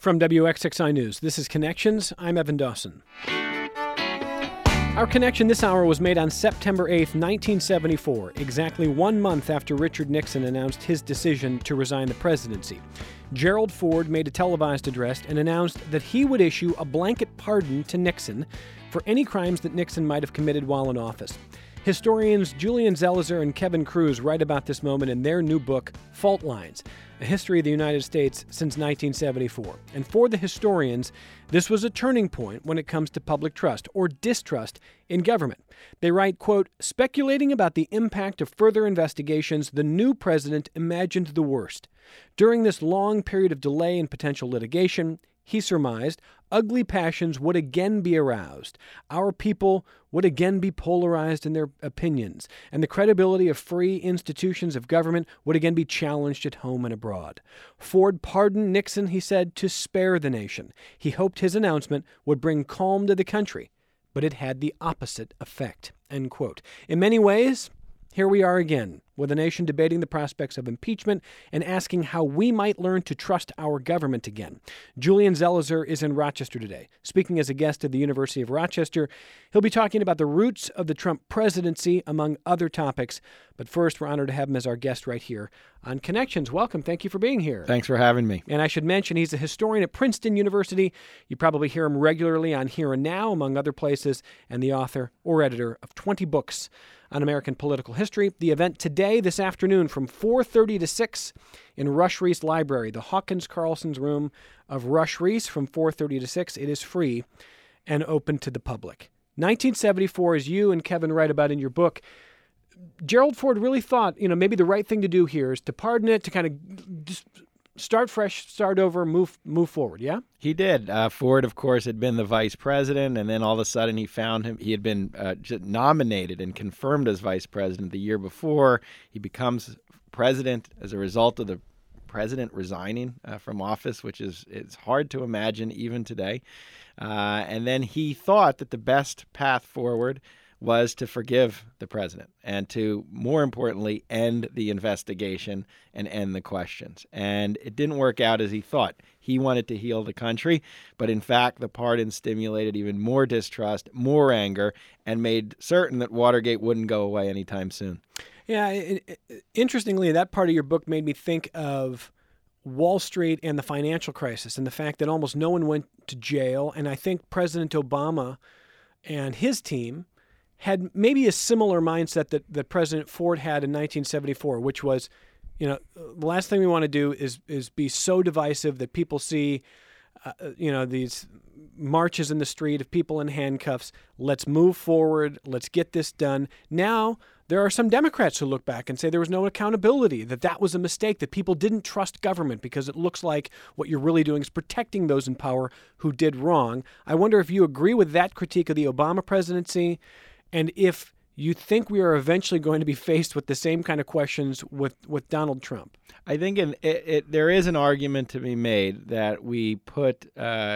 From WXXI News, this is Connections. I'm Evan Dawson. Our connection this hour was made on September 8th, 1974, exactly 1 month after Richard Nixon announced his decision to resign the presidency. Gerald Ford made a televised address and announced that he would issue a blanket pardon to Nixon for any crimes that Nixon might have committed while in office. Historians Julian Zelizer and Kevin Cruz write about this moment in their new book, Fault Lines, A History of the United States Since 1974. And for the historians, this was a turning point when it comes to public trust or distrust in government. They write, quote, speculating about the impact of further investigations, the new president imagined the worst. During this long period of delay and potential litigation, he surmised, ugly passions would again be aroused. Our people would again be polarized in their opinions, and the credibility of free institutions of government would again be challenged at home and abroad. Ford pardoned Nixon, he said, to spare the nation. He hoped his announcement would bring calm to the country, but it had the opposite effect, end quote. In many ways, here we are again, with a nation debating the prospects of impeachment and asking how we might learn to trust our government again. Julian Zelizer is in Rochester today. Speaking as a guest at the University of Rochester, he'll be talking about the roots of the Trump presidency, among other topics. But first, we're honored to have him as our guest right here on Connections. Welcome. Thank you for being here. Thanks for having me. And I should mention, he's a historian at Princeton University. You probably hear him regularly on Here and Now, among other places, and the author or editor of 20 books on American political history. The event today, this afternoon, from 4:30 to 6 in Rush Reese Library, the Hawkins Carlson's room of Rush Reese from 4:30 to 6. It is free and open to the public. 1974, as you and Kevin write about in your book, Gerald Ford really thought, maybe the right thing to do here is to pardon it, to kind of just start fresh, start over, move forward, yeah? He did. Ford, of course, had been the vice president, and then all of a sudden he had been nominated and confirmed as vice president the year before. He becomes president as a result of the president resigning from office, which it's hard to imagine even today. And then he thought that the best path forward was to forgive the president and to, more importantly, end the investigation and end the questions. And it didn't work out as he thought. He wanted to heal the country, but in fact, the pardon stimulated even more distrust, more anger, and made certain that Watergate wouldn't go away anytime soon. Yeah, interestingly, that part of your book made me think of Wall Street and the financial crisis and the fact that almost no one went to jail. And I think President Obama and his team had maybe a similar mindset that President Ford had in 1974, which was, the last thing we want to do is be so divisive that people see, these marches in the street of people in handcuffs. Let's move forward. Let's get this done. Now, there are some Democrats who look back and say there was no accountability, that was a mistake, that people didn't trust government because it looks like what you're really doing is protecting those in power who did wrong. I wonder if you agree with that critique of the Obama presidency, and if you think we are eventually going to be faced with the same kind of questions with Donald Trump. I think there is an argument to be made that we put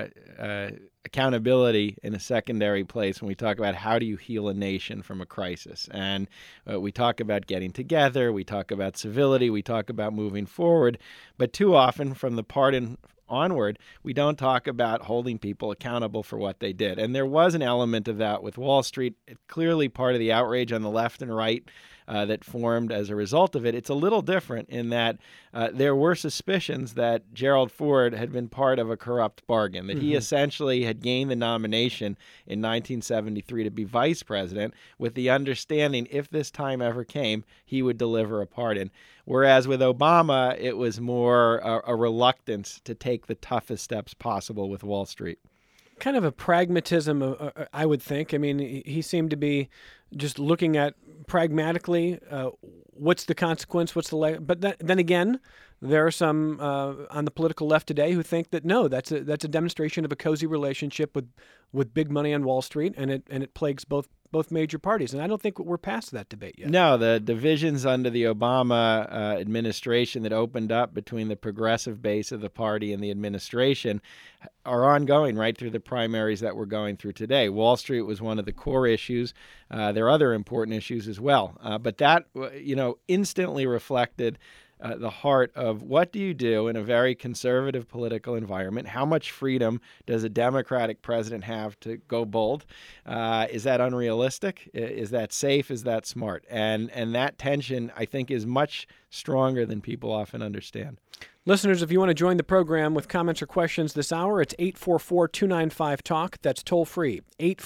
accountability in a secondary place when we talk about how do you heal a nation from a crisis. And we talk about getting together, we talk about civility, we talk about moving forward. But too often from the pardon onward, we don't talk about holding people accountable for what they did. And there was an element of that with Wall Street. Clearly part of the outrage on the left and right that formed as a result of it. It's a little different in that there were suspicions that Gerald Ford had been part of a corrupt bargain, that he essentially had gained the nomination in 1973 to be vice president with the understanding if this time ever came, he would deliver a pardon. Whereas with Obama, it was more a reluctance to take the toughest steps possible with Wall Street. Kind of a pragmatism, I would think. I mean, he seemed to be just looking at pragmatically what's the consequence, but then again, there are some on the political left today who think that no, that's a demonstration of a cozy relationship with big money on Wall Street, and it plagues both major parties. And I don't think we're past that debate yet. No, the divisions under the Obama administration that opened up between the progressive base of the party and the administration are ongoing right through the primaries that we're going through today. Wall Street was one of the core issues. There are other important issues as well. But that, instantly reflected the heart of what do you do in a very conservative political environment? How much freedom does a Democratic president have to go bold? Is that unrealistic? Is that safe? Is that smart? And that tension, I think, is much stronger than people often understand. Listeners, if you want to join the program with comments or questions this hour, it's 844-295-TALK. That's toll free,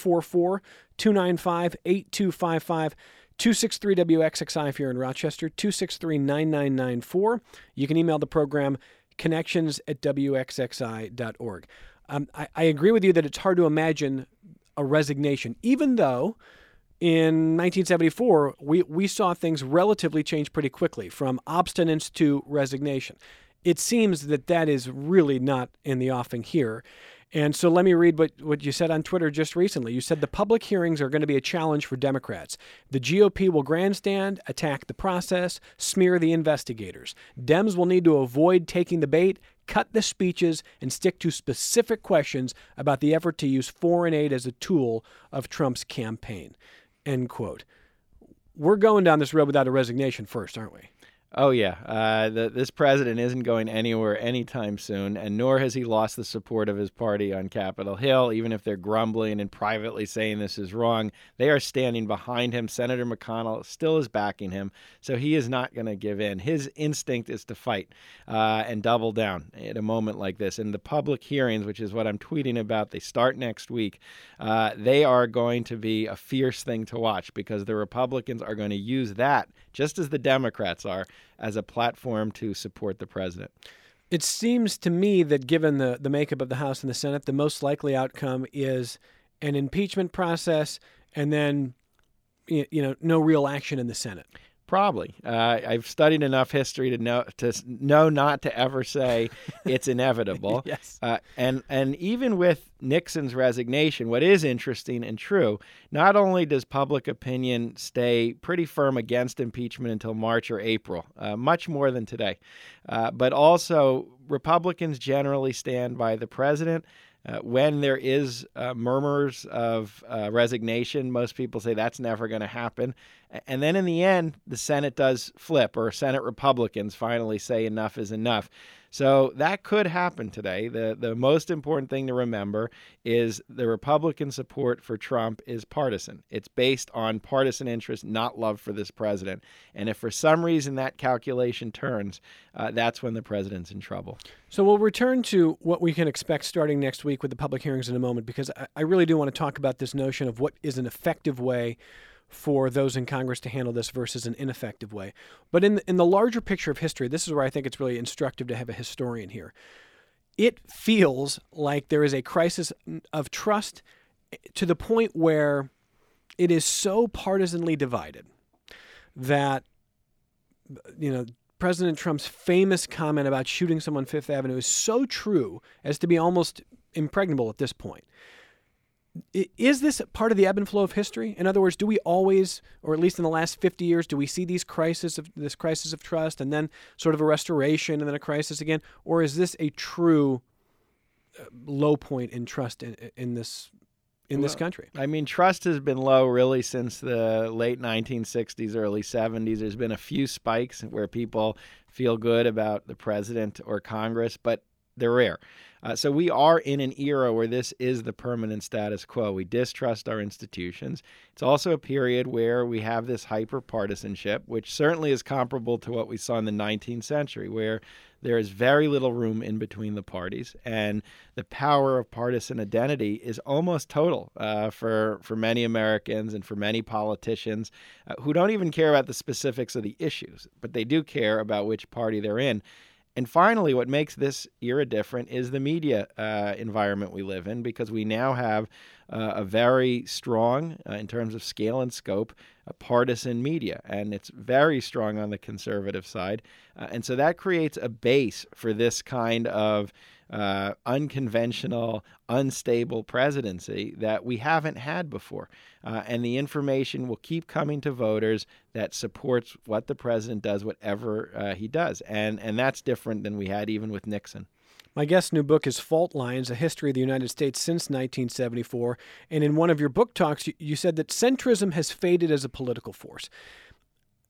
844-295-8255. 263-WXXI if you're in Rochester, 263-9994. You can email the program, connections@wxxi.org. I agree with you that it's hard to imagine a resignation, even though in 1974, we saw things relatively change pretty quickly, from obstinance to resignation. It seems that is really not in the offing here. And so let me read what you said on Twitter just recently. You said the public hearings are going to be a challenge for Democrats. The GOP will grandstand, attack the process, smear the investigators. Dems will need to avoid taking the bait, cut the speeches, and stick to specific questions about the effort to use foreign aid as a tool of Trump's campaign. End quote. We're going down this road without a resignation first, aren't we? Oh, yeah. This president isn't going anywhere anytime soon, and nor has he lost the support of his party on Capitol Hill. Even if they're grumbling and privately saying this is wrong, they are standing behind him. Senator McConnell still is backing him, so he is not going to give in. His instinct is to fight and double down at a moment like this. And the public hearings, which is what I'm tweeting about, they start next week. They are going to be a fierce thing to watch because the Republicans are going to use that, just as the Democrats are, as a platform to support the president. It seems to me that given the makeup of the House and the Senate, the most likely outcome is an impeachment process and then no real action in the Senate. Probably. I've studied enough history to know not to ever say it's inevitable. Yes. And even with Nixon's resignation, what is interesting and true, not only does public opinion stay pretty firm against impeachment until March or April, much more than today, but also Republicans generally stand by the president. When there is murmurs of resignation, most people say that's never going to happen. And then in the end, the Senate does flip, or Senate Republicans finally say enough is enough. So that could happen today. The most important thing to remember is the Republican support for Trump is partisan. It's based on partisan interest, not love for this president. And if for some reason that calculation turns, that's when the president's in trouble. So we'll return to what we can expect starting next week with the public hearings in a moment, because I really do want to talk about this notion of what is an effective way for those in Congress to handle this versus an ineffective way. But in the larger picture of history, this is where I think it's really instructive to have a historian here. It feels like there is a crisis of trust to the point where it is so partisanly divided that, President Trump's famous comment about shooting someone Fifth Avenue is so true as to be almost impregnable at this point. Is this part of the ebb and flow of history? In other words, do we always, or at least in the last 50 years, do we see this crisis of trust and then sort of a restoration and then a crisis again? Or is this a true low point in trust in this country? I mean, trust has been low really since the late 1960s, early 70s. There's been a few spikes where people feel good about the president or Congress, but they're rare. So we are in an era where this is the permanent status quo. We distrust our institutions. It's also a period where we have this hyper-partisanship, which certainly is comparable to what we saw in the 19th century, where there is very little room in between the parties, and the power of partisan identity is almost total for many Americans and for many politicians who don't even care about the specifics of the issues, but they do care about which party they're in. And finally, what makes this era different is the media environment we live in, because we now have a very strong, in terms of scale and scope, partisan media, and it's very strong on the conservative side. And so that creates a base for this kind of unconventional, unstable presidency that we haven't had before. And the information will keep coming to voters that supports what the president does, whatever he does. And that's different than we had even with Nixon. My guest's new book is Fault Lines, A History of the United States Since 1974. And in one of your book talks, you said that centrism has faded as a political force.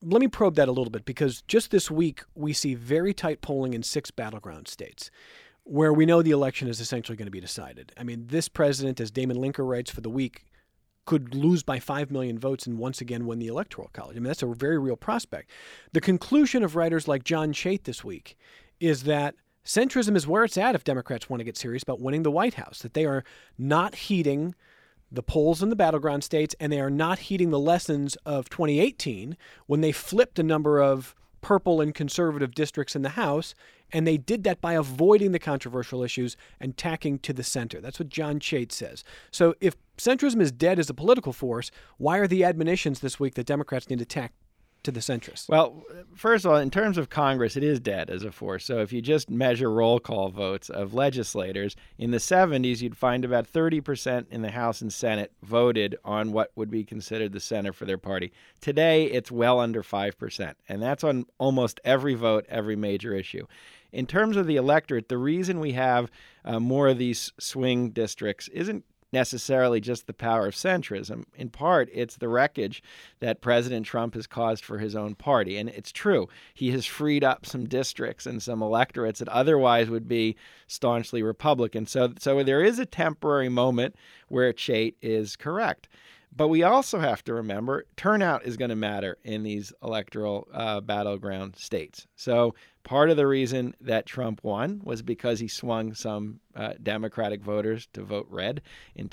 let me probe that a little bit, because just this week we see very tight polling in 6 battleground states where we know the election is essentially going to be decided. I mean, this president, as Damon Linker writes for The Week, could lose by 5 million votes and once again win the Electoral College. I mean, that's a very real prospect. The conclusion of writers like John Chait this week is that centrism is where it's at if Democrats want to get serious about winning the White House, that they are not heeding the polls in the battleground states, and they are not heeding the lessons of 2018 when they flipped a number of purple and conservative districts in the House, and they did that by avoiding the controversial issues and tacking to the center. That's what John Chait says. So if centrism is dead as a political force, why are the admonitions this week that Democrats need to tack to the centrists? Well, first of all, in terms of Congress, it is dead as a force. So if you just measure roll call votes of legislators, in the 70s, you'd find about 30% in the House and Senate voted on what would be considered the center for their party. Today, it's well under 5%, and that's on almost every vote, every major issue. In terms of the electorate, the reason we have more of these swing districts isn't necessarily just the power of centrism. In part, it's the wreckage that President Trump has caused for his own party. And it's true, he has freed up some districts and some electorates that otherwise would be staunchly Republican. So there is a temporary moment where Chait is correct. But we also have to remember turnout is going to matter in these electoral battleground states. So part of the reason that Trump won was because he swung some Democratic voters to vote red in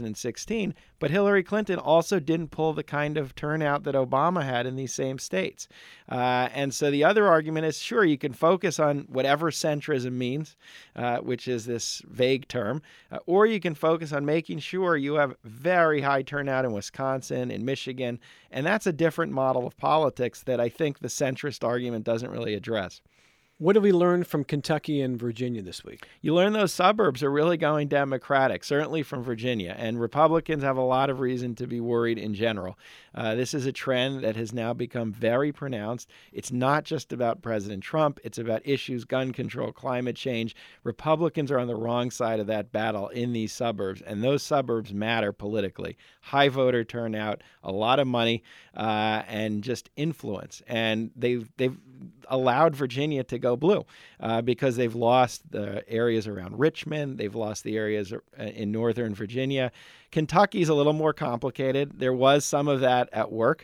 2016. But Hillary Clinton also didn't pull the kind of turnout that Obama had in these same states. And so the other argument is, sure, you can focus on whatever centrism means, which is this vague term, or you can focus on making sure you have very high turnout in Wisconsin, in Michigan. And that's a different model of politics that I think the centrist argument doesn't really address. What have we learned from Kentucky and Virginia this week? You learn those suburbs are really going Democratic, certainly from Virginia, and Republicans have a lot of reason to be worried in general. This is a trend that has now become very pronounced. It's not just about President Trump. It's about issues, gun control, climate change. Republicans are on the wrong side of that battle in these suburbs, and those suburbs matter politically. High voter turnout, a lot of money, and just influence. And they've allowed Virginia to go blue because they've lost the areas around Richmond. They've lost the areas in northern Virginia. Kentucky's a little more complicated. There was some of that at work,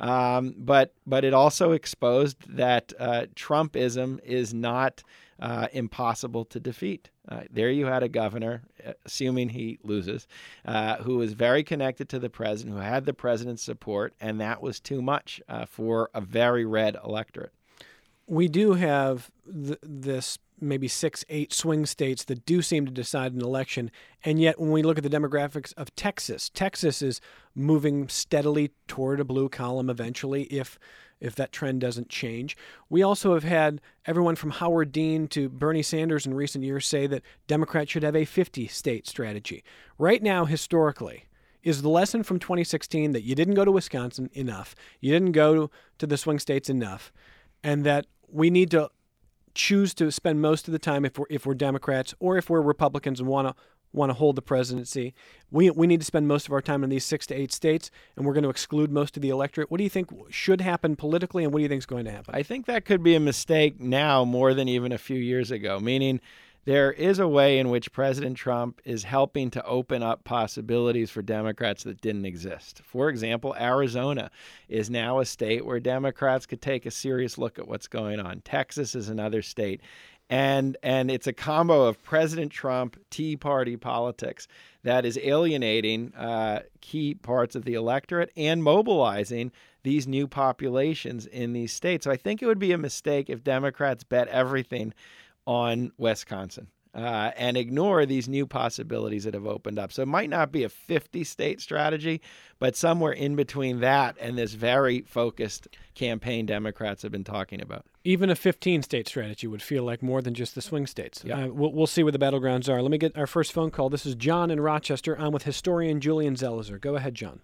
but it also exposed that Trumpism is not impossible to defeat. There you had a governor, assuming he loses, who was very connected to the president, who had the president's support, and that was too much for a very red electorate. We do have this maybe 6-8 swing states that do seem to decide an election. And yet when we look at the demographics of Texas, Texas is moving steadily toward a blue column eventually if that trend doesn't change. We also have had everyone from Howard Dean to Bernie Sanders in recent years say that Democrats should have a 50-state strategy. Right now, historically, is the lesson from 2016 that you didn't go to Wisconsin enough, you didn't go to the swing states enough, and that we need to choose to spend most of the time, if we're Democrats or if we're Republicans and want to hold the presidency, we need to spend most of our time in these 6 to 8 states, and we're going to exclude most of the electorate. What do you think should happen politically, and what do you think is going to happen? I think that could be a mistake now more than even a few years ago, meaning there is a way in which President Trump is helping to open up possibilities for Democrats that didn't exist. For example, Arizona is now a state where Democrats could take a serious look at what's going on. Texas is another state. And it's a combo of President Trump, Tea Party politics that is alienating key parts of the electorate and mobilizing these new populations in these states. So I think it would be a mistake if Democrats bet everything on Wisconsin and ignore these new possibilities that have opened up. So it might not be a 50-state strategy, but somewhere in between that and this very focused campaign Democrats have been talking about. Even a 15-state strategy would feel like more than just the swing states. Yeah. We'll see where the battlegrounds are. Let me get our first phone call. This is John in Rochester. I'm with historian Julian Zelizer. Go ahead, John.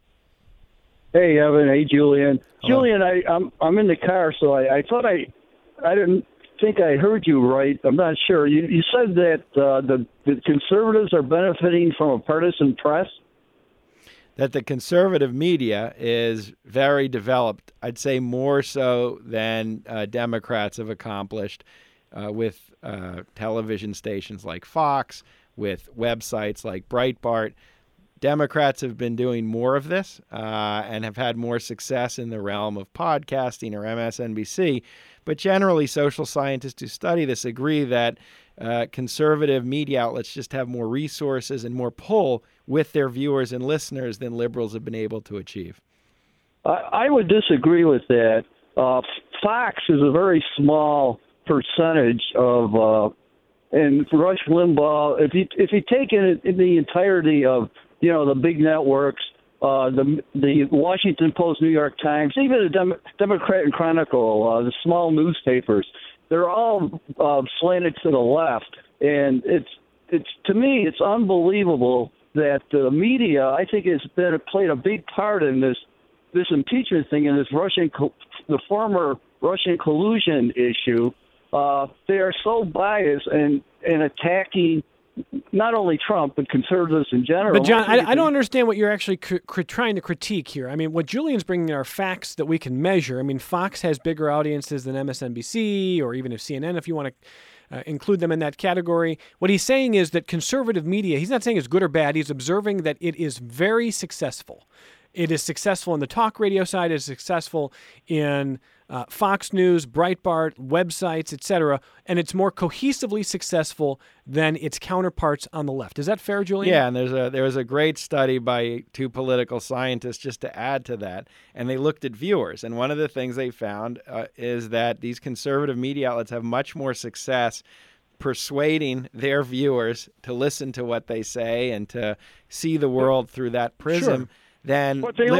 Hey, Evan. Hey, Julian. Hello. Julian, I'm in the car, so I thought I didn't think I heard you right. I'm not sure. You said that the conservatives are benefiting from a partisan press? that the conservative media is very developed. I'd say more so than Democrats have accomplished with television stations like Fox, with websites like Breitbart. Democrats have been doing more of this and have had more success in the realm of podcasting or MSNBC. But generally, social scientists who study this agree that conservative media outlets just have more resources and more pull with their viewers and listeners than liberals have been able to achieve. I would disagree with that. Fox is a very small percentage of, and Rush Limbaugh, if you take in the entirety of, the big networks, the Washington Post, New York Times, even the Democrat and Chronicle, the small newspapers, they're all slanted to the left, and it's to me it's unbelievable that the media, I think, has played a big part in this impeachment thing and this the former Russian collusion issue. They are so biased and attacking not only Trump, but conservatives in general. But, John, I don't understand what you're actually trying to critique here. I mean, what Julian's bringing are facts that we can measure. I mean, Fox has bigger audiences than MSNBC or even if CNN, if you want to include them in that category. What he's saying is that conservative media, he's not saying it's good or bad. He's observing that it is very successful. It is successful in the talk radio side. It is successful in Fox News, Breitbart, websites, etc., and it's more cohesively successful than its counterparts on the left. Is that fair, Julian? Yeah, and there was a great study by two political scientists just to add to that, and they looked at viewers. And one of the things they found is that these conservative media outlets have much more success persuading their viewers to listen to what they say and to see the world through that prism. Sure. But they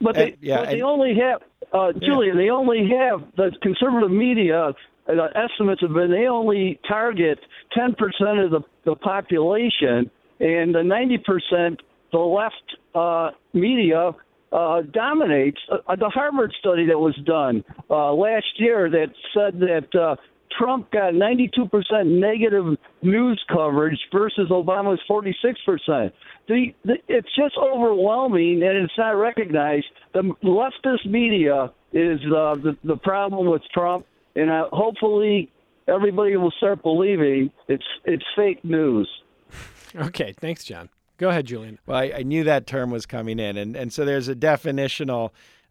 only have, Julian, they only have, the conservative media, estimates have been, they only target 10% of the population, and the 90%, the left media dominates. The Harvard study that was done last year that said that Trump got 92% negative news coverage versus Obama's 46%. It's just overwhelming, and it's not recognized. The leftist media is the problem with Trump, and hopefully everybody will start believing it's fake news. Okay, thanks, John. Go ahead, Julian. Well, I knew that term was coming in, and so there's a definitional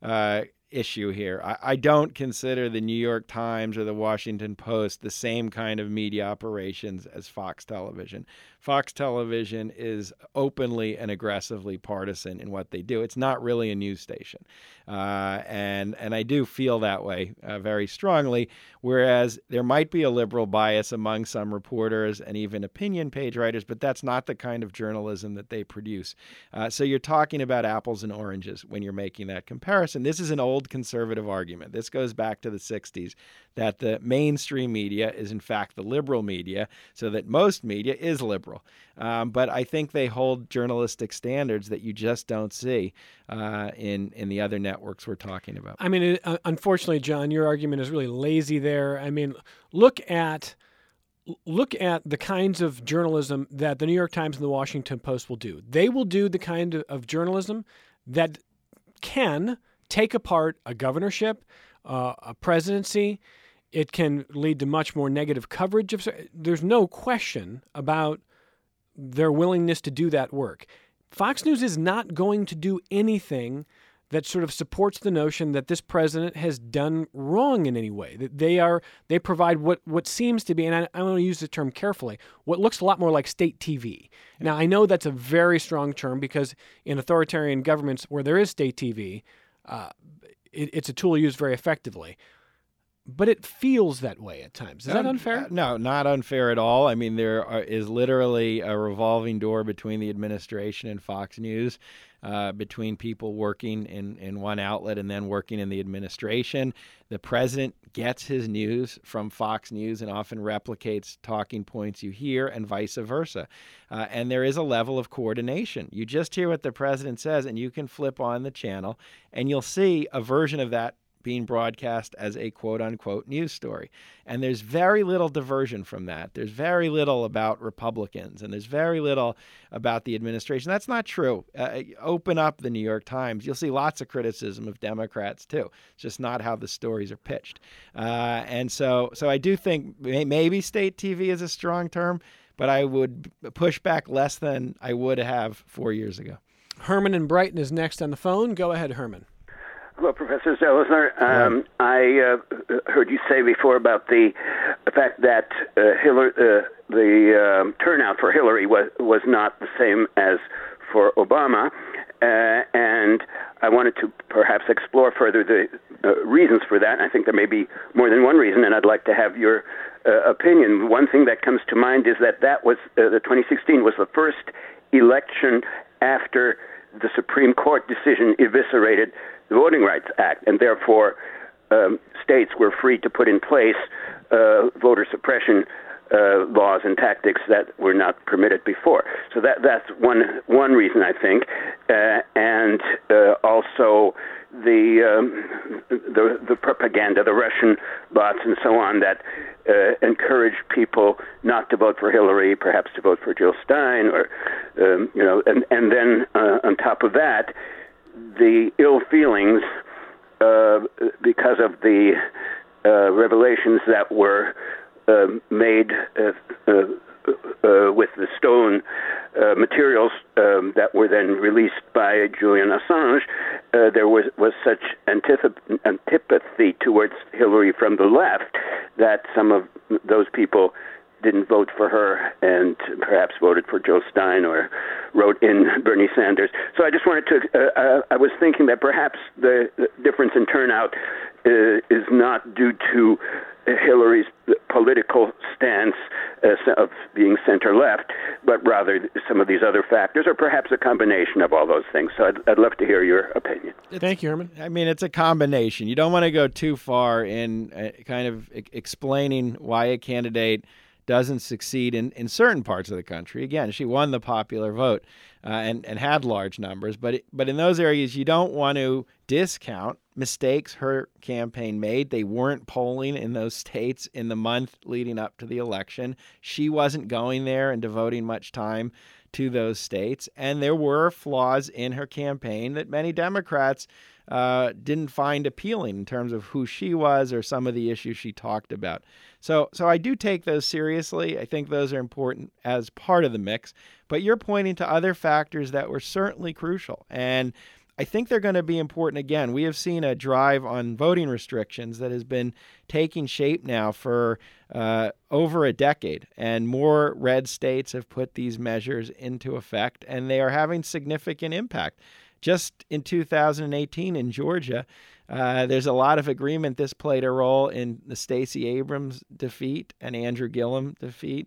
issue here. I don't consider the New York Times or the Washington Post the same kind of media operations as Fox Television. Fox Television is openly and aggressively partisan in what they do. It's not really a news station. And I do feel that way very strongly, whereas there might be a liberal bias among some reporters and even opinion page writers, but that's not the kind of journalism that they produce. So you're talking about apples and oranges when you're making that comparison. This is an old conservative argument. This goes back to the 60s, that the mainstream media is in fact the liberal media, so that most media is liberal. But I think they hold journalistic standards that you just don't see in the other networks we're talking about. I mean, unfortunately, John, your argument is really lazy there. I mean, look at the kinds of journalism that the New York Times and the Washington Post will do. They will do the kind of journalism that can take apart a governorship, a presidency. It can lead to much more negative coverage. There's no question about their willingness to do that work. Fox News is not going to do anything that sort of supports the notion that this president has done wrong in any way. That they provide what seems to be, and I want to use the term carefully, what looks a lot more like state TV. Now, I know that's a very strong term because in authoritarian governments where there is state TV, it's a tool used very effectively. But it feels that way at times. Is that unfair? No, not unfair at all. I mean, is literally a revolving door between the administration and Fox News, between people working in one outlet and then working in the administration. The president gets his news from Fox News and often replicates talking points you hear and vice versa. And there is a level of coordination. You just hear what the president says and you can flip on the channel and you'll see a version of that being broadcast as a quote-unquote news story. And there's very little diversion from that. There's very little about Republicans, and there's very little about the administration. That's not true. Open up the New York Times. You'll see lots of criticism of Democrats, too. It's just not how the stories are pitched. And so I do think maybe state TV is a strong term, but I would push back less than I would have 4 years ago. Herman in Brighton is next on the phone. Go ahead, Herman. Hello, Professor Zellner. I heard you say before about the fact that the turnout for Hillary was not the same as for Obama, and I wanted to perhaps explore further the reasons for that. I think there may be more than one reason, and I'd like to have your opinion. One thing that comes to mind is that was the 2016 was the first election after the Supreme Court decision eviscerated the Voting Rights Act, and therefore states were free to put in place voter suppression laws and tactics that were not permitted before. So that's one reason, I think, and also the propaganda, the Russian bots, and so on that encourage people not to vote for Hillary, perhaps to vote for Jill Stein, or and then on top of that, the ill feelings because of the revelations that were made with the Stone materials that were then released by Julian Assange. There was such antipathy towards Hillary from the left that some of those people didn't vote for her and perhaps voted for Joe Stein or wrote in Bernie Sanders. So I just wanted to, I was thinking that perhaps the difference in turnout is not due to Hillary's political stance of being center-left, but rather some of these other factors, or perhaps a combination of all those things. So I'd love to hear your opinion. Thank you, Herman. I mean, it's a combination. You don't want to go too far in kind of explaining why a candidate doesn't succeed in certain parts of the country. Again, she won the popular vote and had large numbers, but in those areas, you don't want to discount mistakes her campaign made. They weren't polling in those states in the month leading up to the election. She wasn't going there and devoting much time to those states, and there were flaws in her campaign that many Democrats didn't find appealing in terms of who she was or some of the issues she talked about. So I do take those seriously. I think those are important as part of the mix. But you're pointing to other factors that were certainly crucial. And I think they're going to be important again. We have seen a drive on voting restrictions that has been taking shape now for over a decade. And more red states have put these measures into effect, and they are having significant impact. Just in 2018 in Georgia, there's a lot of agreement this played a role in the Stacey Abrams defeat and Andrew Gillum defeat.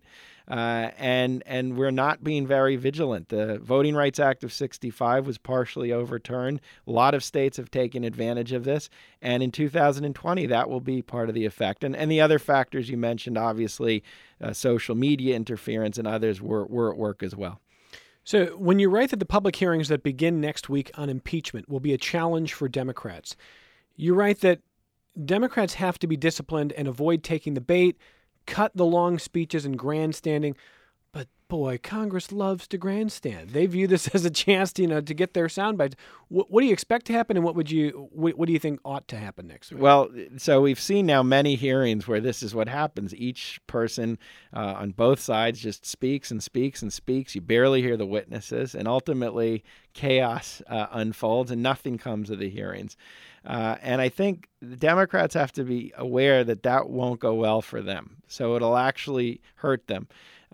And we're not being very vigilant. The Voting Rights Act of 65 was partially overturned. A lot of states have taken advantage of this. And in 2020, that will be part of the effect. And the other factors you mentioned, obviously, social media interference and others were at work as well. So when you write that the public hearings that begin next week on impeachment will be a challenge for Democrats, you write that Democrats have to be disciplined and avoid taking the bait, cut the long speeches and grandstanding. But boy, Congress loves to grandstand. They view this as a chance to get their sound bites. What do you expect to happen, and what do you think ought to happen next week? Well, so we've seen now many hearings where this is what happens. Each person on both sides just speaks and speaks and speaks. You barely hear the witnesses, and ultimately chaos unfolds, and nothing comes of the hearings. And I think the Democrats have to be aware that won't go well for them. So it'll actually hurt them.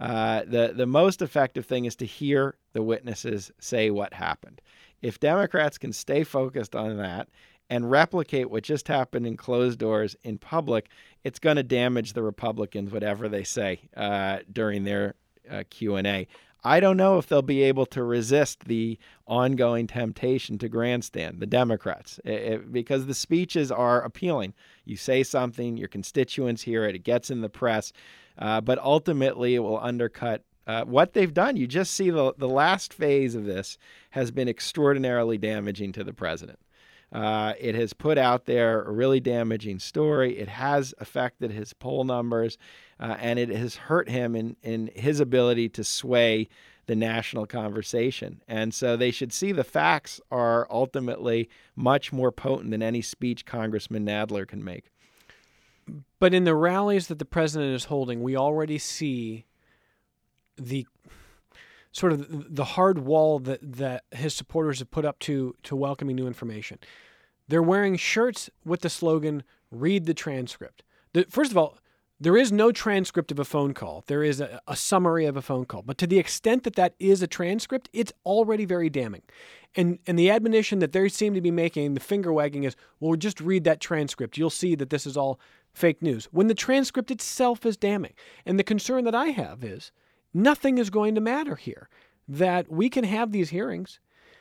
The most effective thing is to hear the witnesses say what happened. If Democrats can stay focused on that and replicate what just happened in closed doors in public, it's going to damage the Republicans, whatever they say during their Q&A. I don't know if they'll be able to resist the ongoing temptation to grandstand, the Democrats, because the speeches are appealing. You say something, your constituents hear it, it gets in the press, but ultimately it will undercut what they've done. You just see the last phase of this has been extraordinarily damaging to the president. It has put out there a really damaging story. It has affected his poll numbers, and it has hurt him in his ability to sway the national conversation. And so they should see the facts are ultimately much more potent than any speech Congressman Nadler can make. But in the rallies that the president is holding, we already see the sort of the hard wall that his supporters have put up to welcoming new information. They're wearing shirts with the slogan, "Read the transcript." First of all, there is no transcript of a phone call. There is a summary of a phone call. But to the extent that that is a transcript, it's already very damning. And the admonition that they seem to be making, the finger wagging, is, well, just read that transcript. You'll see that this is all fake news. When the transcript itself is damning. And the concern that I have is nothing is going to matter here. That we can have these hearings.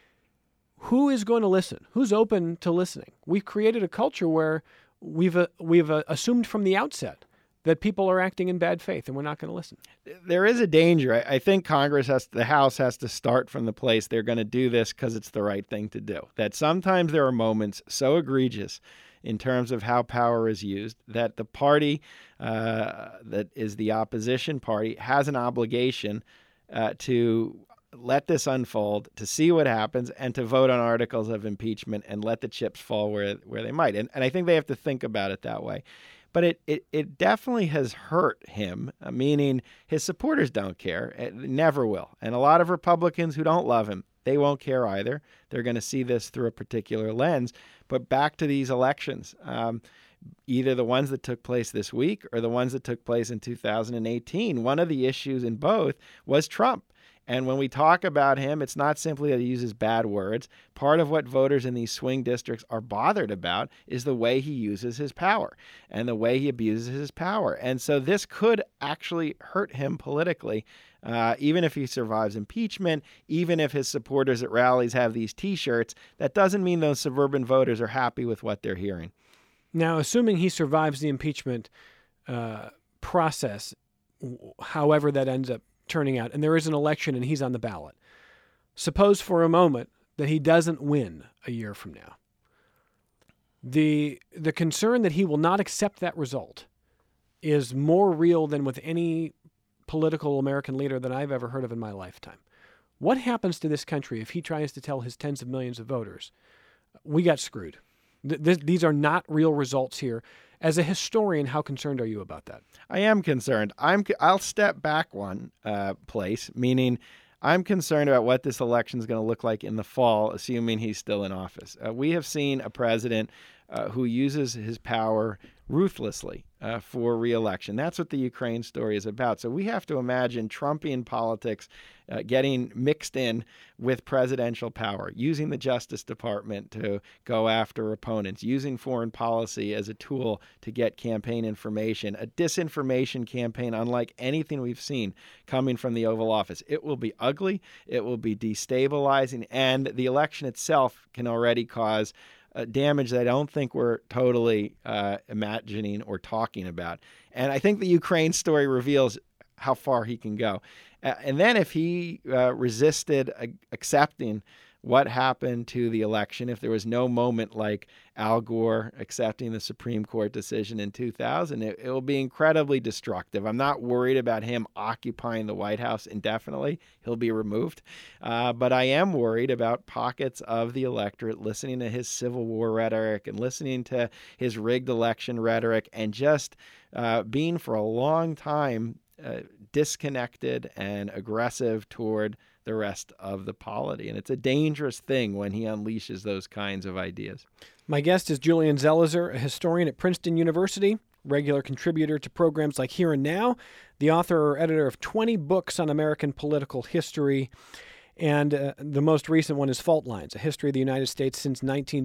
Who is going to listen? Who's open to listening? We've created a culture where we've assumed from the outset that people are acting in bad faith, and we're not going to listen. There is a danger. I think the House has to start from the place they're going to do this because it's the right thing to do. That sometimes there are moments so egregious in terms of how power is used that the party that is the opposition party has an obligation to let this unfold, to see what happens, and to vote on articles of impeachment and let the chips fall where they might. And I think they have to think about it that way. But it definitely has hurt him, meaning his supporters don't care. It never will. And a lot of Republicans who don't love him, they won't care either. They're going to see this through a particular lens. But back to these elections, either the ones that took place this week or the ones that took place in 2018, one of the issues in both was Trump. And when we talk about him, it's not simply that he uses bad words. Part of what voters in these swing districts are bothered about is the way he uses his power and the way he abuses his power. And so this could actually hurt him politically, even if he survives impeachment, even if his supporters at rallies have these T-shirts. That doesn't mean those suburban voters are happy with what they're hearing. Now, assuming he survives the impeachment process, however that ends up turning out, and there is an election and he's on the ballot. Suppose for a moment that he doesn't win a year from now. The concern that he will not accept that result is more real than with any political American leader that I've ever heard of in my lifetime. What happens to this country if he tries to tell his tens of millions of voters, we got screwed? These are not real results here. As a historian, how concerned are you about that? I am concerned. I'll step back one place, meaning I'm concerned about what this election is going to look like in the fall, assuming he's still in office. We have seen a president who uses his power ruthlessly for re-election. That's what the Ukraine story is about. So we have to imagine Trumpian politics getting mixed in with presidential power, using the Justice Department to go after opponents, using foreign policy as a tool to get campaign information, a disinformation campaign unlike anything we've seen coming from the Oval Office. It will be ugly, it will be destabilizing, and the election itself can already cause damage that I don't think we're totally imagining or talking about. And I think the Ukraine story reveals how far he can go. And then if he resisted accepting what happened to the election, if there was no moment like Al Gore accepting the Supreme Court decision in 2000, it will be incredibly destructive. I'm not worried about him occupying the White House indefinitely. He'll be removed. But I am worried about pockets of the electorate listening to his Civil War rhetoric and listening to his rigged election rhetoric and just being for a long time disconnected and aggressive toward the rest of the polity. And it's a dangerous thing when he unleashes those kinds of ideas. My guest is Julian Zelizer, a historian at Princeton University, regular contributor to programs like Here and Now, the author or editor of 20 books on American political history. And the most recent one is Fault Lines, A History of the United States Since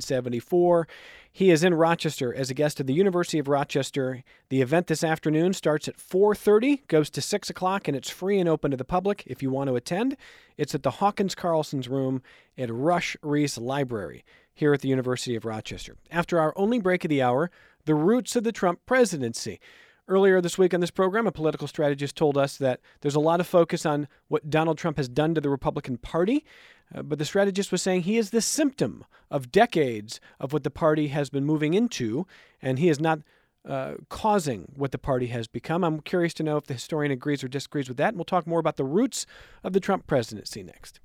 1974. He is in Rochester as a guest of the University of Rochester. The event this afternoon starts at 4:30, goes to 6 o'clock, and it's free and open to the public if you want to attend. It's at the Hawkins Carlson's room at Rush Reese Library here at the University of Rochester. After our only break of the hour, the roots of the Trump presidency. Earlier this week on this program, a political strategist told us that there's a lot of focus on what Donald Trump has done to the Republican Party, but the strategist was saying he is the symptom of decades of what the party has been moving into, and he is not causing what the party has become. I'm curious to know if the historian agrees or disagrees with that, and we'll talk more about the roots of the Trump presidency next.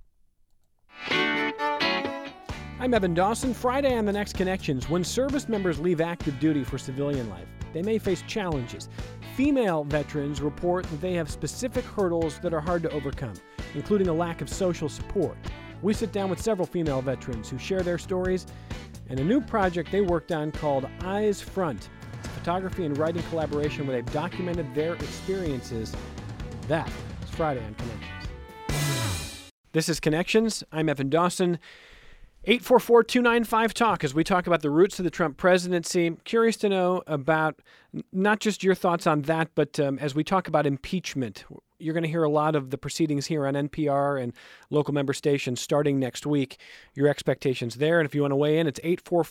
I'm Evan Dawson. Friday on The Next Connections, when service members leave active duty for civilian life, they may face challenges. Female veterans report that they have specific hurdles that are hard to overcome, including a lack of social support. We sit down with several female veterans who share their stories and a new project they worked on called Eyes Front. It's a photography and writing collaboration where they've documented their experiences. That is Friday on Connections. This is Connections. I'm Evan Dawson. 844-295-TALK as we talk about the roots of the Trump presidency. Curious to know about not just your thoughts on that, but as we talk about impeachment. You're going to hear a lot of the proceedings here on NPR and local member stations starting next week. Your expectations there. And if you want to weigh in, it's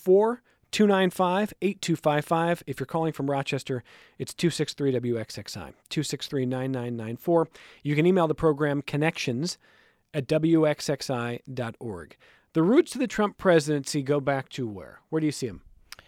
844-295-8255. If you're calling from Rochester, it's 263-WXXI, 263-9994. You can email the program connections@wxxi.org. The roots of the Trump presidency go back to where? Where do you see them?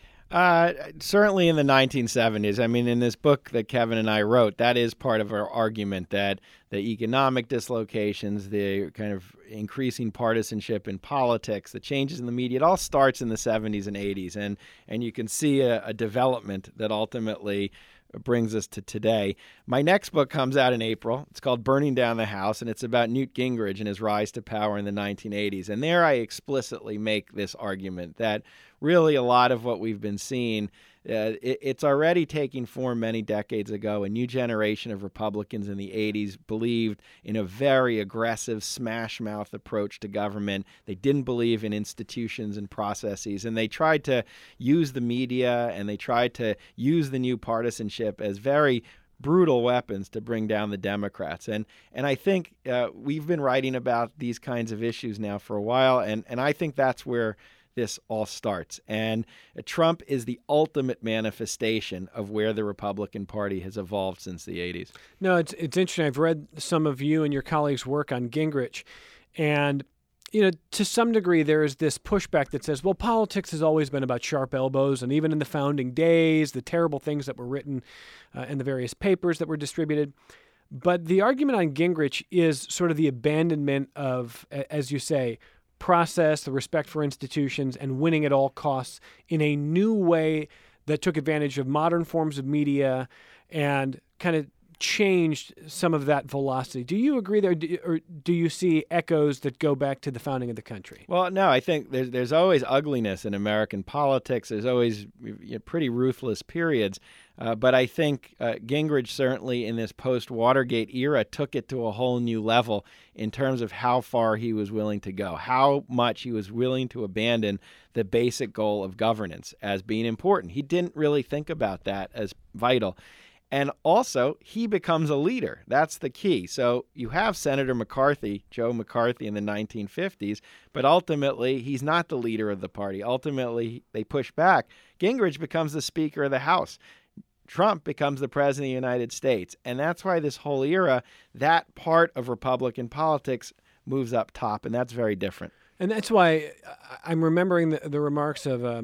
Certainly in the 1970s. I mean, in this book that Kevin and I wrote, that is part of our argument that the economic dislocations, the kind of increasing partisanship in politics, the changes in the media, it all starts in the 70s and 80s. And you can see a development that ultimately brings us to today. My next book comes out in April. It's called Burning Down the House, and it's about Newt Gingrich and his rise to power in the 1980s. And there I explicitly make this argument that really a lot of what we've been seeing, it's already taking form many decades ago. A new generation of Republicans in the 80s believed in a very aggressive, smash-mouth approach to government. They didn't believe in institutions and processes, and they tried to use the media and they tried to use the new partisanship as very brutal weapons to bring down the Democrats. And I think we've been writing about these kinds of issues now for a while, and I think that's where this all starts. And Trump is the ultimate manifestation of where the Republican Party has evolved since the 80s. No, it's interesting. I've read some of you and your colleagues' work on Gingrich, and to some degree, there is this pushback that says, well, politics has always been about sharp elbows, and even in the founding days, the terrible things that were written in the various papers that were distributed. But the argument on Gingrich is sort of the abandonment of, as you say, process, the respect for institutions, and winning at all costs in a new way that took advantage of modern forms of media and kind of changed some of that velocity. Do you agree there, or do you see echoes that go back to the founding of the country? Well, no, I think there's always ugliness in American politics. There's always pretty ruthless periods. But I think Gingrich certainly in this post-Watergate era took it to a whole new level in terms of how far he was willing to go, how much he was willing to abandon the basic goal of governance as being important. He didn't really think about that as vital. And also, he becomes a leader. That's the key. So you have Senator McCarthy, Joe McCarthy, in the 1950s, but ultimately, he's not the leader of the party. Ultimately, they push back. Gingrich becomes the Speaker of the House. Trump becomes the President of the United States. And that's why this whole era, that part of Republican politics moves up top, and that's very different. And that's why I'm remembering the remarks of a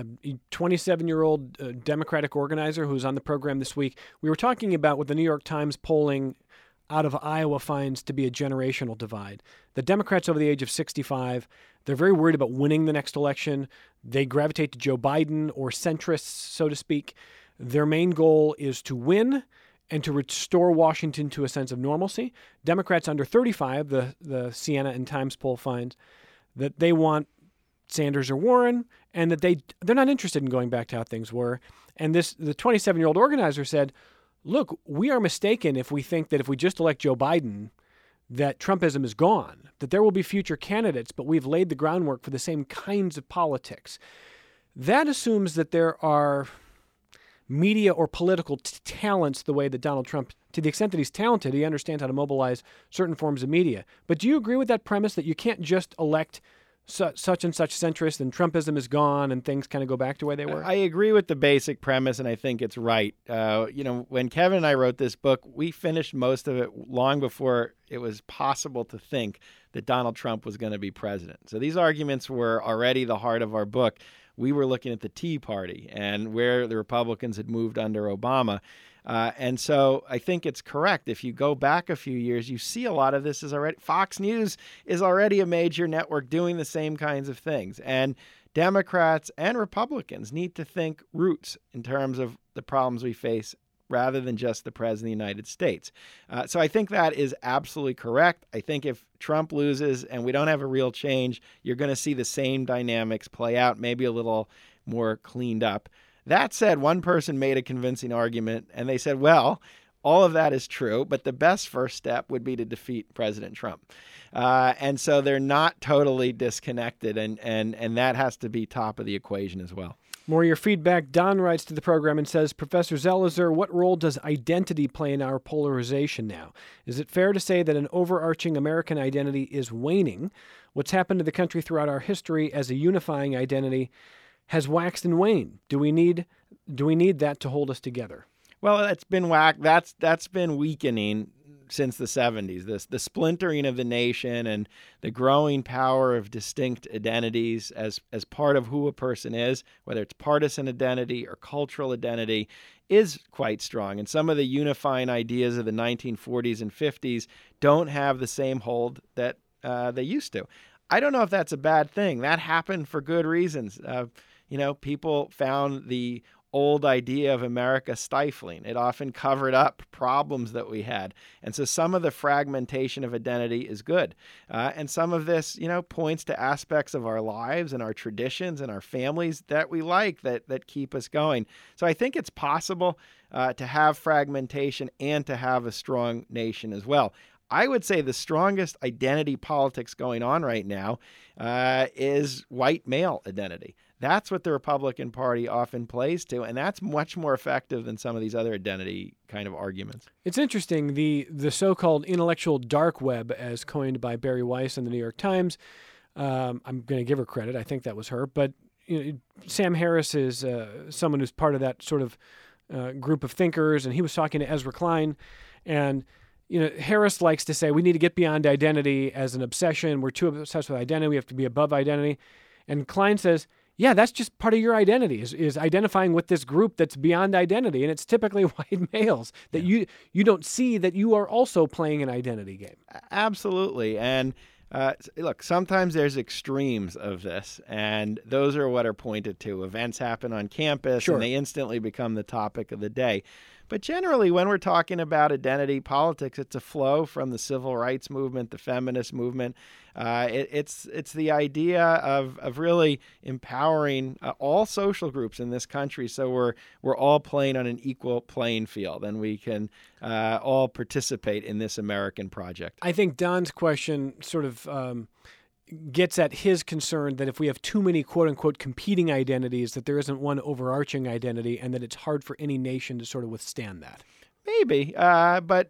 27-year-old Democratic organizer who was on the program this week. We were talking about what the New York Times polling out of Iowa finds to be a generational divide. The Democrats over the age of 65, they're very worried about winning the next election. They gravitate to Joe Biden or centrists, so to speak. Their main goal is to win and to restore Washington to a sense of normalcy. Democrats under 35, the Siena and Times poll finds, that they want Sanders or Warren, and that they're not interested in going back to how things were. And the 27-year-old organizer said, look, we are mistaken if we think that if we just elect Joe Biden, that Trumpism is gone, that there will be future candidates, but we've laid the groundwork for the same kinds of politics. That assumes that there are media or political talents the way that Donald Trump, to the extent that he's talented, he understands how to mobilize certain forms of media. But do you agree with that premise that you can't just elect such and such centrist and Trumpism is gone and things kind of go back to where they were? I agree with the basic premise, and I think it's right. When Kevin and I wrote this book, we finished most of it long before it was possible to think that Donald Trump was going to be president. So these arguments were already the heart of our book. We were looking at the Tea Party and where the Republicans had moved under Obama. And so I think it's correct. If you go back a few years, you see a lot of this is already. Fox News is already a major network doing the same kinds of things. And Democrats and Republicans need to think roots in terms of the problems we face rather than just the president of the United States. So I think that is absolutely correct. I think if Trump loses and we don't have a real change, you're going to see the same dynamics play out, maybe a little more cleaned up. That said, one person made a convincing argument, and they said, well, all of that is true, but the best first step would be to defeat President Trump. And so they're not totally disconnected, and that has to be top of the equation as well. More of your feedback. Don writes to the program and says, Professor Zelizer, what role does identity play in our polarization now? Is it fair to say that an overarching American identity is waning? What's happened to the country throughout our history as a unifying identity has waxed and waned. Do we need that to hold us together? Well, that's been weakening since the 70s. The splintering of the nation and the growing power of distinct identities as part of who a person is, whether it's partisan identity or cultural identity, is quite strong. And some of the unifying ideas of the 1940s and 50s don't have the same hold that they used to. I don't know if that's a bad thing. That happened for good reasons. People found the old idea of America stifling. It often covered up problems that we had. And so some of the fragmentation of identity is good. And some of this, points to aspects of our lives and our traditions and our families that we like, that keep us going. So I think it's possible to have fragmentation and to have a strong nation as well. I would say the strongest identity politics going on right now is white male identity. That's what the Republican Party often plays to, and that's much more effective than some of these other identity kind of arguments. It's interesting, the so-called intellectual dark web, as coined by Barry Weiss in the New York Times. I'm going to give her credit. I think that was her. But Sam Harris is someone who's part of that sort of group of thinkers, and he was talking to Ezra Klein, and Harris likes to say we need to get beyond identity as an obsession. We're too obsessed with identity. We have to be above identity. And Klein says, yeah, that's just part of your identity is identifying with this group that's beyond identity. And it's typically white males that you don't see that you are also playing an identity game. Absolutely. And look, sometimes there's extremes of this, and those are what are pointed to. Events happen on campus, Sure. And they instantly become the topic of the day. But generally, when we're talking about identity politics, it's a flow from the civil rights movement, the feminist movement. It's the idea of really empowering all social groups in this country, so we're all playing on an equal playing field, and we can all participate in this American project. I think Don's question sort of gets at his concern that if we have too many quote-unquote competing identities, that there isn't one overarching identity and that it's hard for any nation to sort of withstand that. Maybe, but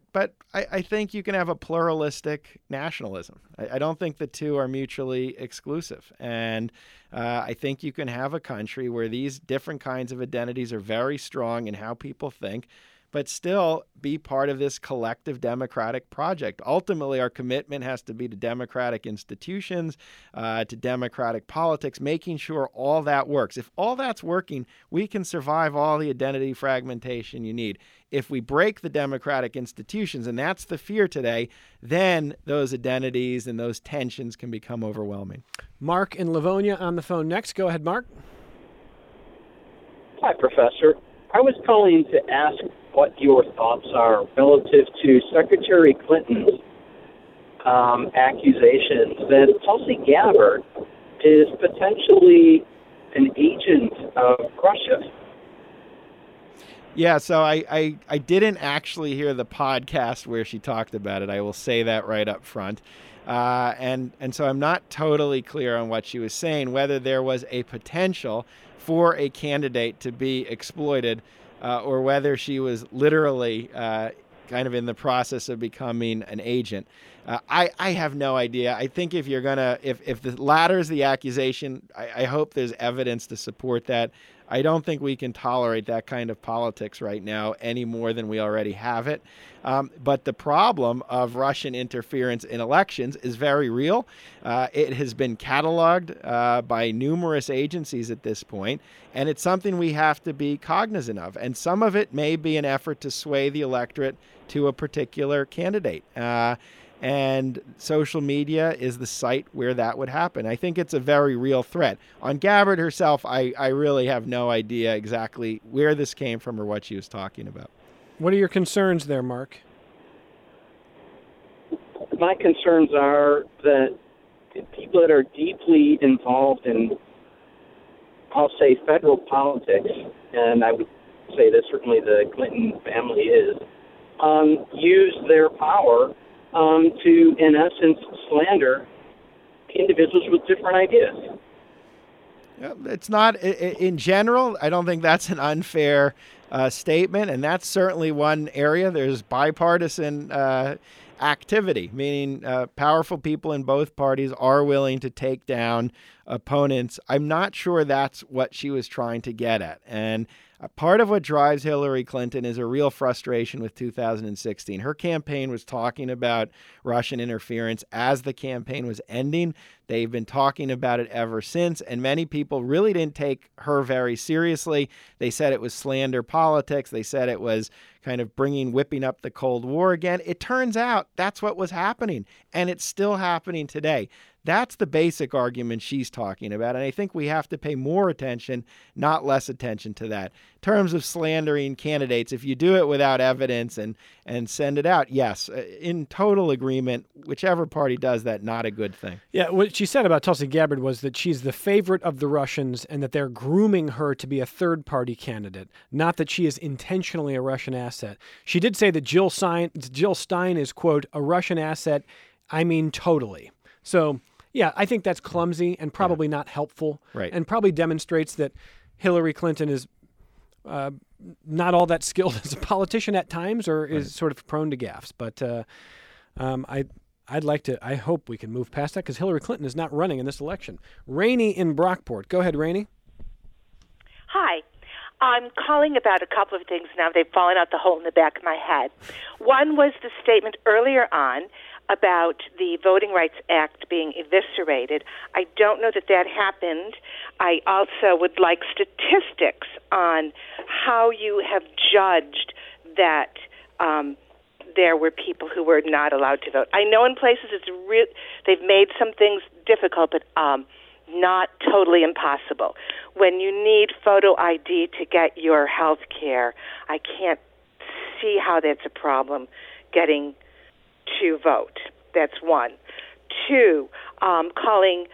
I think you can have a pluralistic nationalism. I don't think the two are mutually exclusive. And I think you can have a country where these different kinds of identities are very strong in how people think, but still be part of this collective democratic project. Ultimately, our commitment has to be to democratic institutions, to democratic politics, making sure all that works. If all that's working, we can survive all the identity fragmentation you need. If we break the democratic institutions, and that's the fear today, then those identities and those tensions can become overwhelming. Mark in Livonia on the phone next. Go ahead, Mark. Hi, Professor. I was calling to ask what your thoughts are relative to Secretary Clinton's accusations that Tulsi Gabbard is potentially an agent of Russia. Yeah, so I didn't actually hear the podcast where she talked about it. I will say that right up front. And so I'm not totally clear on what she was saying, whether there was a potential for a candidate to be exploited or whether she was literally kind of in the process of becoming an agent. I have no idea. I think if you're gonna, if the latter is the accusation, I hope there's evidence to support that. I don't think we can tolerate that kind of politics right now any more than we already have it. But the problem of Russian interference in elections is very real. It has been cataloged by numerous agencies at this point, and it's something we have to be cognizant of. And some of it may be an effort to sway the electorate to a particular candidate. And social media is the site where that would happen. I think it's a very real threat. On Gabbard herself, I really have no idea exactly where this came from or what she was talking about. What are your concerns there, Mark? My concerns are that people that are deeply involved in, I'll say, federal politics, and I would say that certainly the Clinton family is, use their power to, in essence, slander individuals with different ideas. It's not, in general, I don't think that's an unfair statement, and that's certainly one area. There's bipartisan activity, meaning powerful people in both parties are willing to take down opponents. I'm not sure that's what she was trying to get at. And part of what drives Hillary Clinton is a real frustration with 2016. Her campaign was talking about Russian interference as the campaign was ending. They've been talking about it ever since, and many people really didn't take her very seriously. They said it was slander politics. They said it was kind of whipping up the Cold War again. It turns out that's what was happening, and it's still happening today. That's the basic argument she's talking about, and I think we have to pay more attention, not less attention to that. In terms of slandering candidates, if you do it without evidence and send it out, yes, in total agreement, whichever party does that, not a good thing. Yeah, what she said about Tulsi Gabbard was that she's the favorite of the Russians and that they're grooming her to be a third-party candidate, not that she is intentionally a Russian asset. She did say that Jill Stein is, quote, a Russian asset, I mean totally. So, yeah, I think that's clumsy and probably not helpful, right, and probably demonstrates that Hillary Clinton is not all that skilled as a politician at times, or is sort of prone to gaffes. But I hope we can move past that because Hillary Clinton is not running in this election. Rainey in Brockport. Go ahead, Rainey. Hi. I'm calling about a couple of things now. They've fallen out the hole in the back of my head. One was the statement earlier on about the Voting Rights Act being eviscerated. I don't know that happened. I also would like statistics on how you have judged that there were people who were not allowed to vote. I know in places they've made some things difficult, but not totally impossible. When you need photo ID to get your health care, I can't see how that's a problem getting to vote. That's one. Two, calling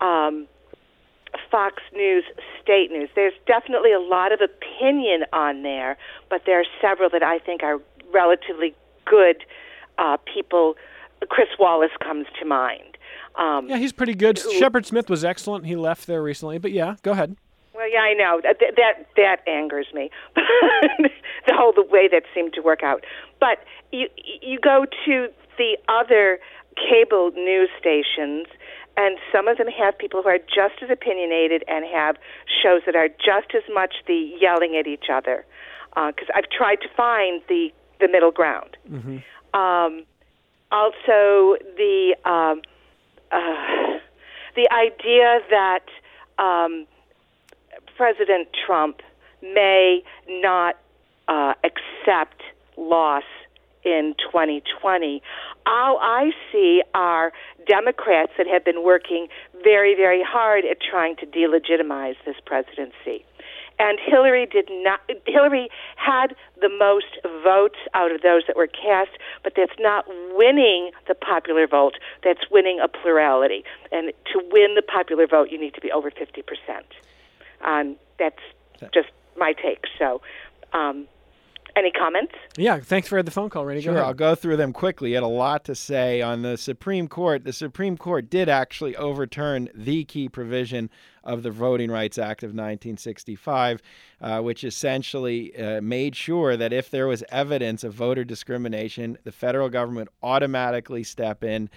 Fox News state news. There's definitely a lot of opinion on there, but there are several that I think are relatively good people. Chris Wallace comes to mind. Yeah, he's pretty good. Shepard Smith was excellent. He left there recently, but yeah, go ahead. Well, yeah, I know. That angers me. The way that seemed to work out. But you go to the other cable news stations, and some of them have people who are just as opinionated and have shows that are just as much the yelling at each other. Because I've tried to find the middle ground. Mm-hmm. Also, the idea that President Trump may not accept loss in 2020. All I see are Democrats that have been working very, very hard at trying to delegitimize this presidency. And Hillary had the most votes out of those that were cast, but that's not winning the popular vote. That's winning a plurality. And to win the popular vote, you need to be over 50%. That's just my take. So, any comments? Yeah, thanks for the phone call, Rainey. Sure, I'll go through them quickly. You had a lot to say on the Supreme Court. The Supreme Court did actually overturn the key provision of the Voting Rights Act of 1965, which essentially made sure that if there was evidence of voter discrimination, the federal government automatically step in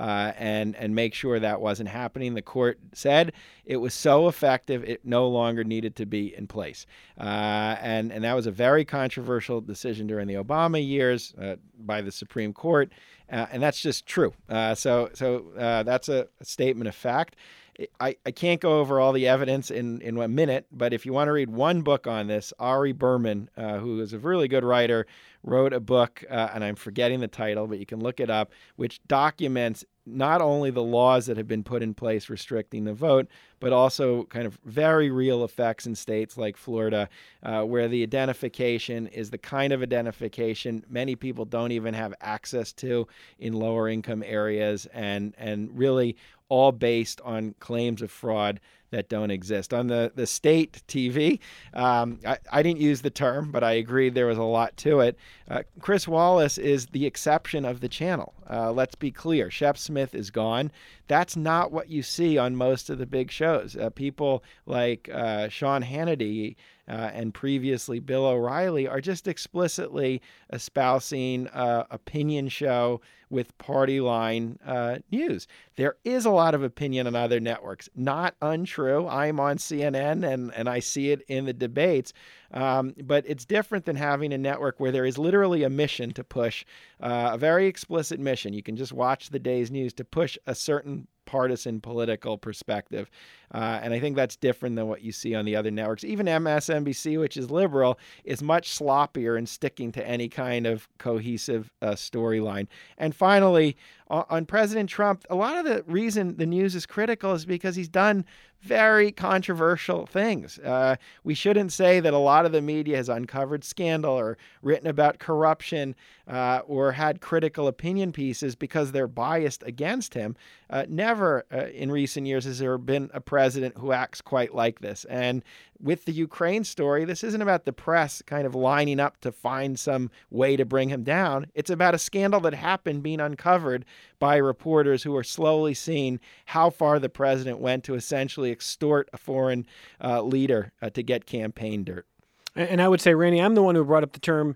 and make sure that wasn't happening. The court said it was so effective it no longer needed to be in place. And that was a very controversial decision during the Obama years by the Supreme Court. And that's just true. So that's a statement of fact. I can't go over all the evidence in 1 minute, but if you want to read one book on this, Ari Berman, who is a really good writer, wrote a book, and I'm forgetting the title, but you can look it up, which documents not only the laws that have been put in place restricting the vote, but also kind of very real effects in states like Florida, where the identification is the kind of identification many people don't even have access to in lower income areas, and really all based on claims of fraud that don't exist. On the state TV, I didn't use the term, but I agreed there was a lot to it. Chris Wallace is the exception of the channel. Let's be clear. Shep Smith is gone. That's not what you see on most of the big shows. People like Sean Hannity and previously Bill O'Reilly are just explicitly espousing opinion show with party line news. There is a lot of opinion on other networks. Not untrue. I'm on CNN and I see it in the debates. But it's different than having a network where there is literally a mission to push, a very explicit mission. You can just watch the day's news to push a certain partisan political perspective. And I think that's different than what you see on the other networks. Even MSNBC, which is liberal, is much sloppier in sticking to any kind of cohesive storyline. And finally, on President Trump, a lot of the reason the news is critical is because he's done very controversial things. We shouldn't say that a lot of the media has uncovered scandal or written about corruption or had critical opinion pieces because they're biased against him. Never in recent years has there been a president who acts quite like this. And with the Ukraine story, this isn't about the press kind of lining up to find some way to bring him down. It's about a scandal that happened being uncovered by reporters who are slowly seeing how far the president went to essentially extort a foreign leader to get campaign dirt. And I would say, Randy, I'm the one who brought up the term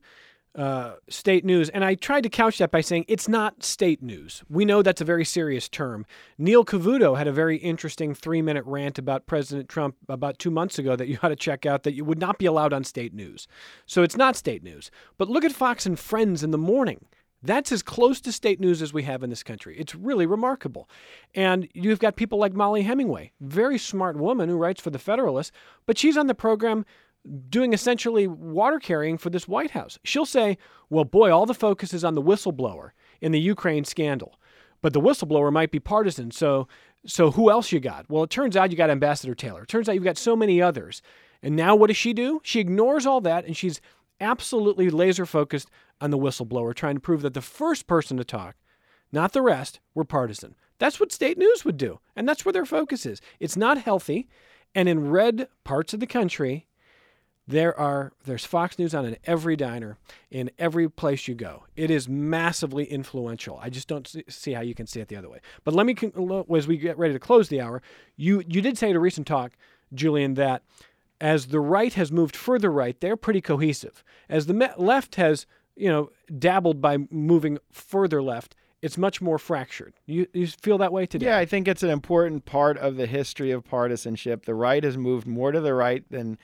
state news, and I tried to couch that by saying it's not state news. We know that's a very serious term. Neil Cavuto had a very interesting 3-minute rant about President Trump about 2 months ago that you ought to check out, that you would not be allowed on state news. So it's not state news. But look at Fox and Friends in the morning. That's as close to state news as we have in this country. It's really remarkable. And you've got people like Molly Hemingway, very smart woman who writes for The Federalist, but she's on the program doing essentially water carrying for this White House. She'll say, well, boy, all the focus is on the whistleblower in the Ukraine scandal. But the whistleblower might be partisan, so who else you got? Well, it turns out you got Ambassador Taylor. It turns out you've got so many others. And now what does she do? She ignores all that, and she's absolutely laser focused on the whistleblower, trying to prove that the first person to talk, not the rest, were partisan. That's what state news would do, and that's where their focus is. It's not healthy, and in red parts of the country, there's Fox News on in every diner, in every place you go. It is massively influential. I just don't see how you can see it the other way. But let me, as we get ready to close the hour, you did say at a recent talk, Julian, that as the right has moved further right, they're pretty cohesive. As the left has, dabbled by moving further left, it's much more fractured. You feel that way today? Yeah, I think it's an important part of the history of partisanship. The right has moved more to the right than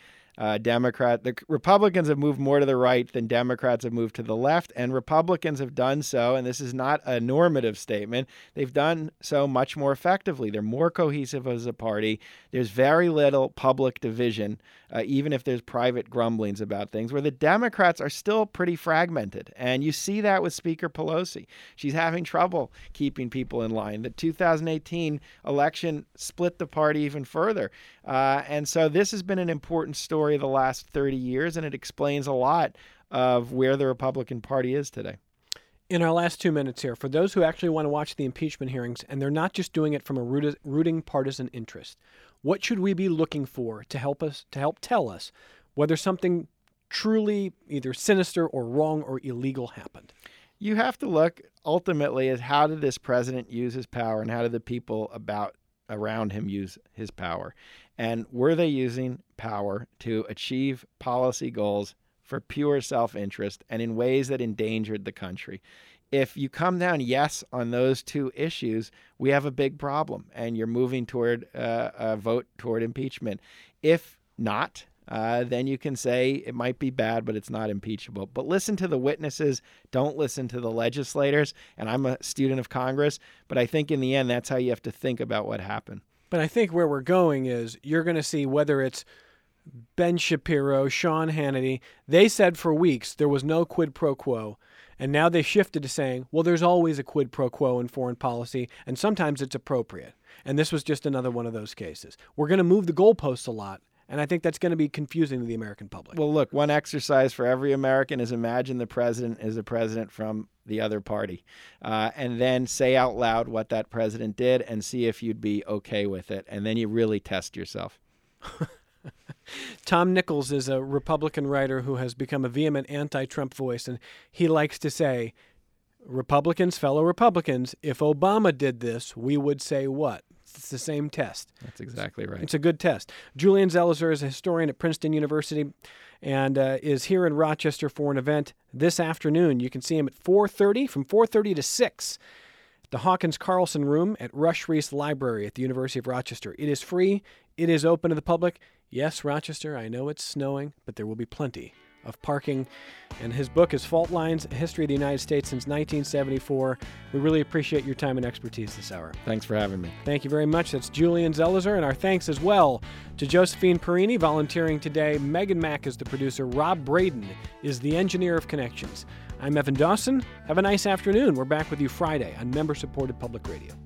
the Republicans have moved more to the right than Democrats have moved to the left, and Republicans have done so, and this is not a normative statement, they've done so much more effectively. They're more cohesive as a party. There's very little public division, even if there's private grumblings about things, where the Democrats are still pretty fragmented. And you see that with Speaker Pelosi. She's having trouble keeping people in line. The 2018 election split the party even further. And so this has been an important story the last 30 years, and it explains a lot of where the Republican Party is today. In our last 2 minutes here, for those who actually want to watch the impeachment hearings, and they're not just doing it from a rooting partisan interest, what should we be looking for to help tell us whether something truly either sinister or wrong or illegal happened? You have to look ultimately at how did this president use his power, and how did the people around him use his power. And were they using power to achieve policy goals for pure self-interest and in ways that endangered the country? If you come down yes on those two issues, we have a big problem, and you're moving toward a vote toward impeachment. If not, then you can say it might be bad, but it's not impeachable. But listen to the witnesses. Don't listen to the legislators. And I'm a student of Congress, but I think in the end, that's how you have to think about what happened. But I think where we're going is you're going to see whether it's Ben Shapiro, Sean Hannity. They said for weeks there was no quid pro quo. And now they shifted to saying, well, there's always a quid pro quo in foreign policy, and sometimes it's appropriate. And this was just another one of those cases. We're going to move the goalposts a lot, and I think that's going to be confusing to the American public. Well, look, one exercise for every American is imagine the president is a president from the other party, and then say out loud what that president did and see if you'd be okay with it. And then you really test yourself. Tom Nichols is a Republican writer who has become a vehement anti-Trump voice, and he likes to say, Republicans, fellow Republicans, if Obama did this, we would say what? It's the same test. That's exactly right. It's a good test. Julian Zelizer is a historian at Princeton University and is here in Rochester for an event this afternoon. You can see him at 4:30, from 4:30 to 6. The Hawkins Carlson Room at Rush Reese Library at the University of Rochester. It is free. It is open to the public. Yes, Rochester, I know it's snowing, but there will be plenty of parking. And his book is Fault Lines, A History of the United States Since 1974. We really appreciate your time and expertise this hour. Thanks for having me. Thank you very much. That's Julian Zelizer, and our thanks as well to Josephine Perini volunteering today. Megan Mack is the producer. Rob Braden is the engineer of Connections. I'm Evan Dawson. Have a nice afternoon. We're back with you Friday on member-supported public radio.